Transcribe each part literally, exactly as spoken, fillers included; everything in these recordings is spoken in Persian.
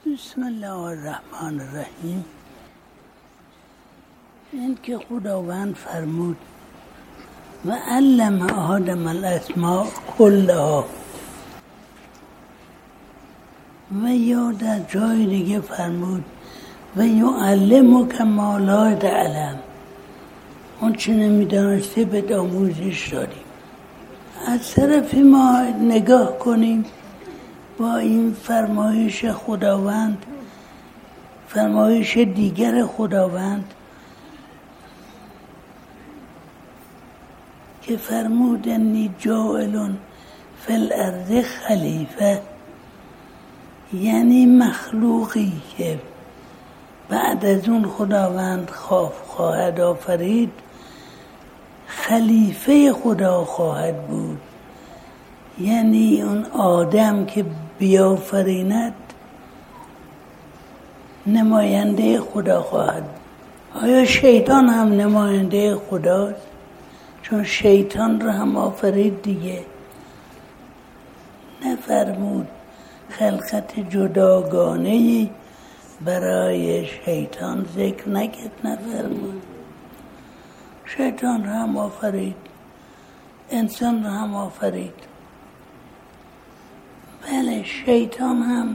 بسم الله الرحمن الرحیم. این که خداوند فرمود و علم آدم الاسماء کلها، و یا در جای دیگه فرمود و یعلمک ما لا تعلم، اون چه نمیدانسته به آموزش دادیم. از طرف ما نگاه کنیم با این فرمایش خداوند، فرمایش دیگر خداوند که فرمود انی جاعل فی الارض خلیفه، یعنی مخلوقی که بعد از اون خداوند خواهد آفرید خلیفه خدا خواهد بود، یعنی اون آدم که بیافریند نماینده خدا خواهد. آیا شیطان هم نماینده خداست؟ چون شیطان رو هم آفرید دیگه. نفرمود خلقت جداگانه‌ای برای شیطان ذکر نکرد، نفرمود. شیطان رو هم آفرید، انسان رو هم آفرید. بله، شیطان هم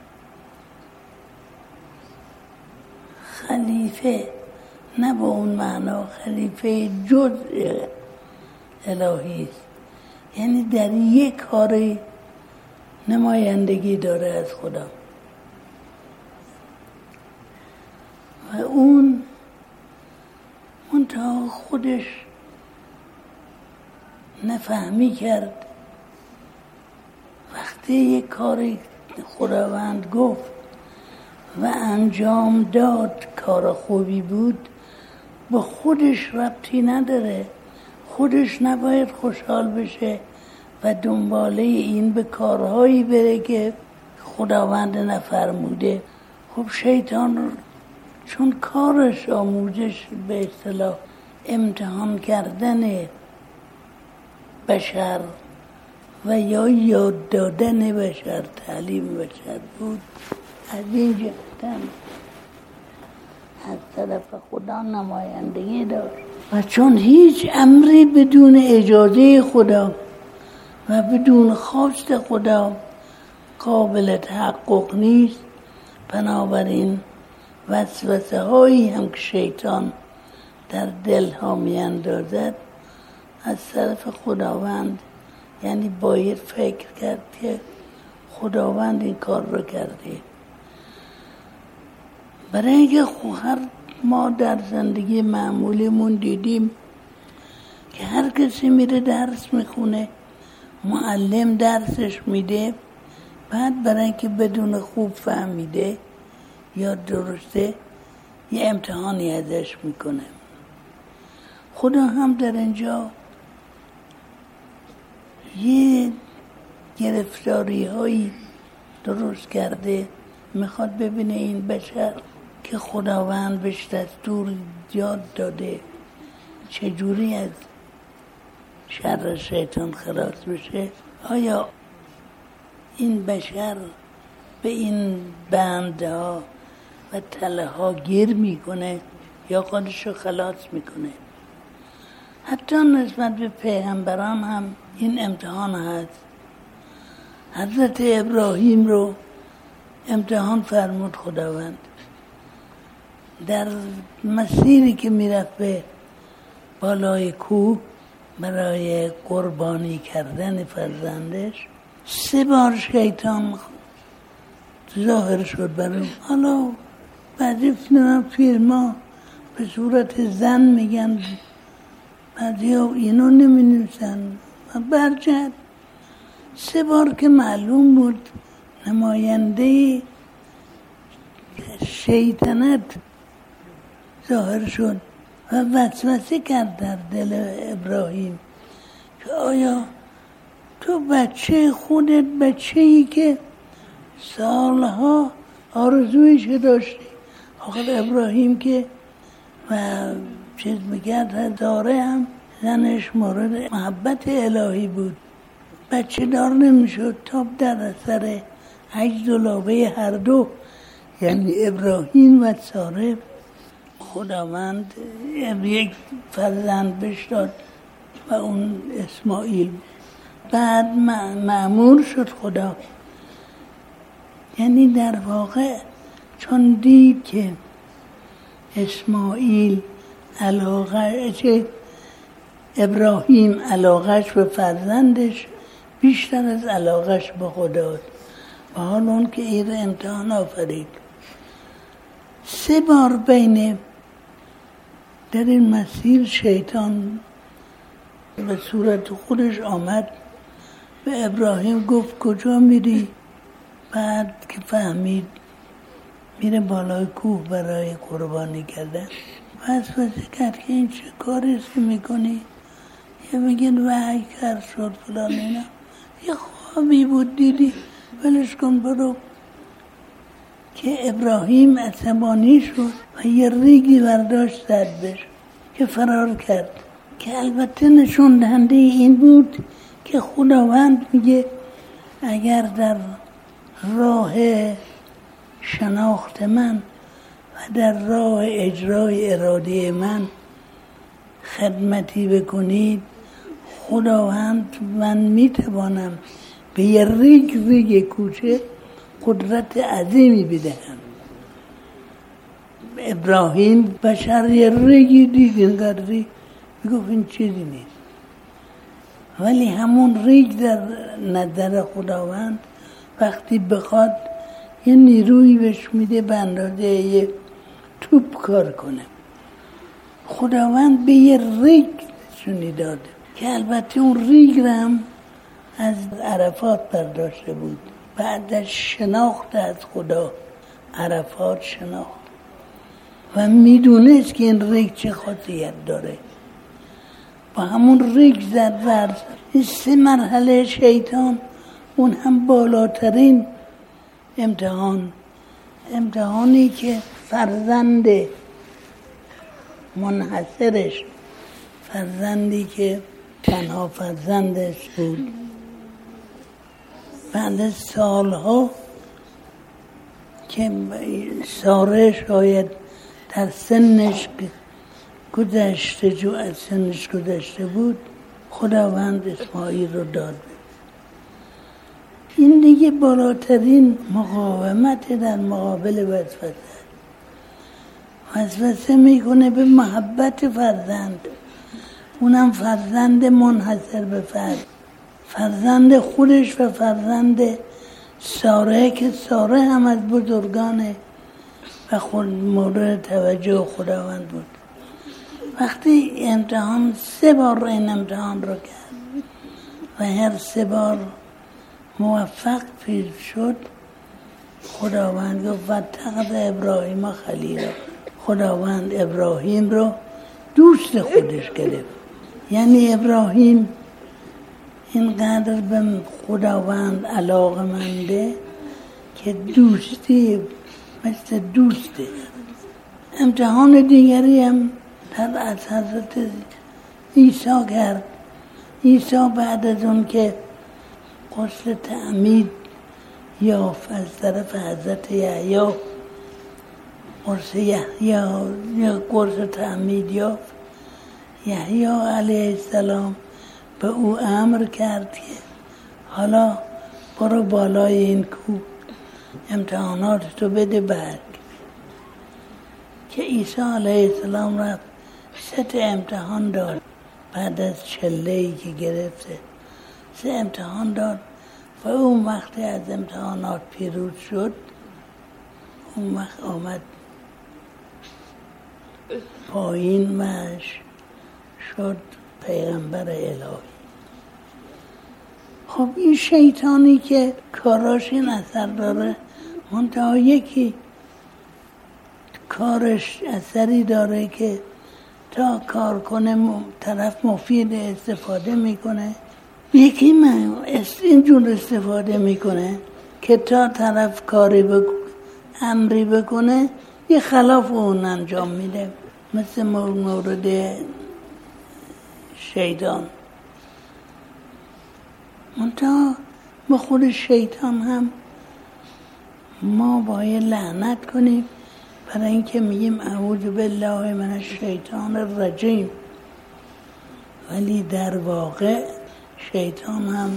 خلیفه، نه به اون معنا، خلیفه جزء الهی است، یعنی در یک کاری نمایندگی داره از خدا و اون منتها خودش نفهمی کرد. وقتی یک کاری خداوند گفت و انجام داد، کار خوبی بود، با خودش ربطی نداره، خودش نباید خوشحال بشه و دنباله این به کارهایی بره که خداوند نفرموده. خب شیطان چون کارش آموزش، به اصطلاح امتحان کردن بشر و یا یاد دادن بشر، تعلیم بشر بود، از این جهتم از طرف خدا نمایندگی داشت. و چون هیچ امری بدون اجازه خدا و بدون خواست خدا قابل تحقق نیست، بنابراین وسوسه هایی هم که شیطان در دل ها می اندازد از طرف خداوند، یعنی باید فکر کرد که خداوند این کار رو کرده. برای اینکه هر ما در زندگی معمولیمون دیدیم که هر کسی میره درس میخونه، معلم درسش میده، بعد برای اینکه بدون خوب فهمیده یا درسته یه امتحانی ازش میکنه. خدا هم در اینجا یه گرفتاری هایی درست کرده، میخواد ببینه این بشر که خداوند بهش دستور یاد داده چجوری از شر شیطان خلاص بشه، آیا این بشر به این بندها و تله ها گیر میکنه یا خودشو خلاص میکنه. حتی نسبت به پیغمبران هم این امتحان هست. حضرت ابراهیم رو امتحان فرمود خداوند در مسیری که میرفت به بالای کوه برای قربانی کردن فرزندش. سه بار شیطان ظاهر شد برای حالا بعضی فیلم ها به صورت زن میگن، بعضی ها اینو نمی نویسن. برجت سه بار که معلوم بود نماینده شیطنت ظاهر شد و وسوسه کرد در دل ابراهیم که آیا تو بچه خودت، بچه‌ای که سالها آرزویش داشتی. آخر ابراهیم که و چیز میگرد داره هم زنش مورد محبت الهی بود، بچه دار نمیشد تا در اثر عجز و لابه هر دو یعنی ابراهیم و ساره خداوند یک فرزند بهش داد و اون اسماعیل. بعد مأمور شد خدا، یعنی در واقع چون دید که اسماعیل علاقه چه ابراهیم علاقش به فرزندش بیشتر از علاقش به خداست و حال اون که این امتحان آفرید. سه بار بین در این مسیر شیطان به صورت خودش آمد به ابراهیم گفت کجا میری؟ بعد که فهمید میره بالای کوه برای قربانی کردن، وسوسه کرد که این چه کاری میکنی؟ یه میگن وحی کرد شد فلان اینا، یه خوابی بود دیدی ولش کن برو. که ابراهیم عصبانی شد و یه ریگی برداشت زد بهش که فرار کرد، که البته نشون دهنده این بود که خداوند میگه اگر در راه شناخت من و در راه اجرای اراده من خدمتی بکنید، خداوند من میتوانم به یه ریگ ریگ کوچه قدرت عظیمی بدهم. ابراهیم بشر یه ریگی دید، اینقدر ریگ میگفت این چیزی نیست، ولی همون ریگ در نظر خداوند وقتی بخواد یه نیروی بهش میده به اندازه یه توپ کار کنه. خداوند به یه ریگ نشونی داده که البته اون ریگ را هم از عرفات برداشته بود. بعد از شناخت از خدا عرفات شناخت و میدونست که این ریگ چه خاصیت داره، با همون ریگ زد ورد. این سه مرحله شیطان، اون هم بالاترین امتحان، امتحانی که فرزند منحصرش، فرزندی که تنها فرزندش بود، بعد از سالها که ساره شاید در سنش گذشته جو از سنش گذشته بود، خداوند اسماعیل رو داد. این دیگه بالاترین مقاومت در مقابل وسوسه. وسوسه میکنه به محبت فرزند، اونم فرزند منحصر به فرد، فرزند خودش و فرزند ساره که ساره هم از بزرگانه و خود مورد توجه خداوند بود. وقتی امتحان سه بار این امتحان رو کرد و هر سه بار موفق پیش شد، خداوند گفت واتخذ ابراهیم خلیلا، خداوند ابراهیم رو دوست خودش گرفت. یعنی ابراهیم اینقدر به خداوند علاقه‌منده که دوستی مثل دوسته. امتحان دیگری هم در از حضرت عیسی کرد. عیسی بعد از اون که غسل تعمید یافت از طرف حضرت یحیی، قرص یحیی یا قرص تعمید یافت، یحیی علیه السلام به او امر کرد که حالا برو بالای این کوه امتحانات تو بده. بعد که عیسی علیه السلام رفت ست امتحان داد، بعد از چله‌ای که گرفته سه امتحان داد و اون وقتی از امتحانات پیروز شد، اون وقت آمد پایین مش شد پیغمبر الهی. خب این شیطانی که کاراش این اثر داره، منتها یکی کارش اثری داره که تا کار کنه طرف مفید استفاده میکنه، یکی من اینجور استفاده میکنه که تا طرف کاری بکنه، امری بکنه، یه خلاف اون انجام میده، مثل مورد شیطان. منتها به خود شیطان هم ما باید لعنت کنیم برای اینکه میگیم اعوذ بالله من الشیطان الرجیم، ولی در واقع شیطان هم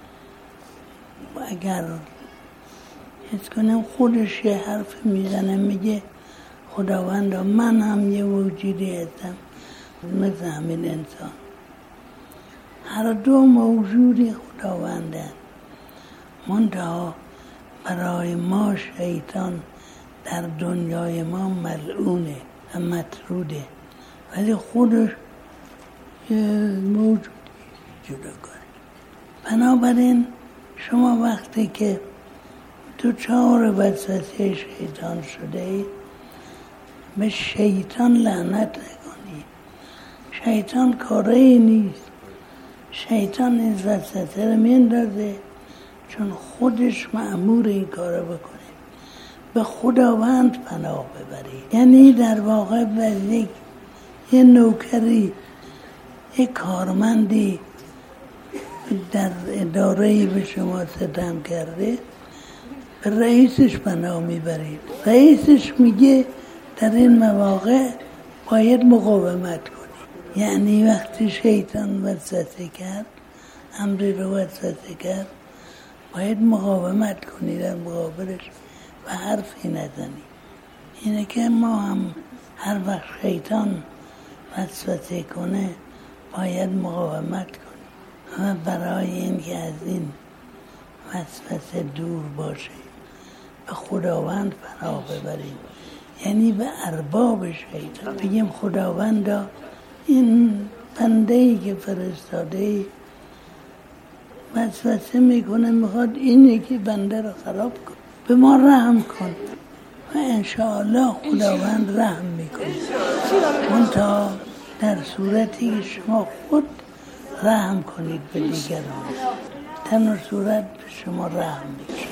اگر حس کنیم خودش یه حرف میزنه، میگه خداوندا من هم یه وجودی هستم مثل همین انسان، هر دو موجودی خداوندن، منتها برای ما شیطان در دنیای ما ملعونه و مطروده، ولی خودش یه موجودی جداگانه. بنابراین شما وقتی که دوچار وسوسه شیطان شده اید به شیطان لعنت نکنید. شیطان کاری نیست، شیطان این وسوسه رو میندازه چون خودش مأمور این کار بکنه. به خداوند پناه ببرید، یعنی در واقع به یه نوکری، یه کارمندی در اداره‌ای به شما ستم کرده، به رئیسش پناه میبرید. رئیسش میگه در این مواقع باید مقاومت کنید. یعنی وقتی شیطان وسوسه کرد، امری رو وسوسه کرد، باید مقاومت کنید در مقابلش و حرفی نزنید. اینه که ما هم هر وقت شیطان وسوسه کنه باید مقاومت کنیم و برای اینکه از این وسوسه دور باشه به خداوند پناه ببریم، یعنی به ارباب شیطان بگیم خداوندا این بنده‌ای که فرستاده وسوسه میکنه، میخواد اینه که بنده رو خراب کن، به ما رحم کن و انشاءالله خداوند رحم میکنه. منتها در صورتی که شما خود رحم کنید به دیگران، تن و صورت به شما رحم میکنه.